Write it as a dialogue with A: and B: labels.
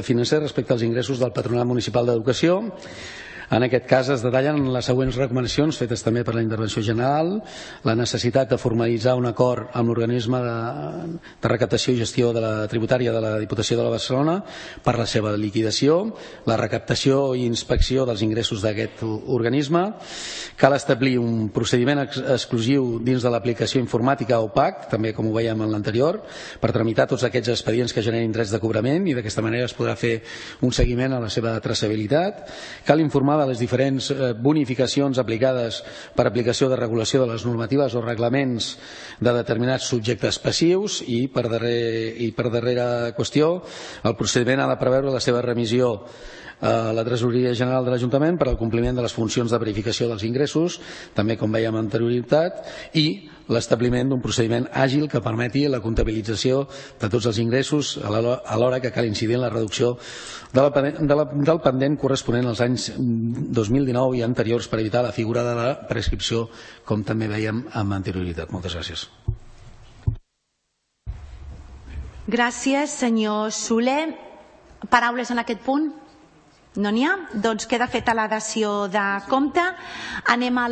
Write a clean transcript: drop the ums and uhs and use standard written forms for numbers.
A: financer respecte als ingressos del Patronat Municipal d'Educació. En aquest cas es detallen les següents recomanacions fetes també per la intervenció general: la necessitat de formalitzar un acord amb l'organisme de recaptació i gestió de la tributària de la Diputació de Barcelona per la seva liquidació, la recaptació i inspecció dels ingressos d'aquest organisme. Cal establir un procediment exclusiu dins de l'aplicació informàtica OPAC, també com ho veiem en l'anterior, per tramitar tots aquests expedients que generin drets de cobrament, i d'aquesta manera es podrà fer un seguiment a la seva traçabilitat. Cal informar de les diferents bonificacions aplicades per aplicació de regulació de les normatives o reglaments de determinats subjectes passius, i per darrera qüestió, el procediment ha de preveure la seva remissió a la Tresoreria General de l'Ajuntament per al compliment de les funcions de verificació dels ingressos, també com vèiem amb anterioritat, i l'establiment d'un procediment àgil que permeti la comptabilització de tots els ingressos alhora que cal incidir en la reducció del pendent corresponent als anys 2019 i anteriors per evitar la figura de la prescripció, com també vèiem amb anterioritat. Moltes gràcies.
B: Gràcies, senyor Soler. Paraules en aquest punt? No n'hi ha? Doncs queda feta la dació de compte. Anem a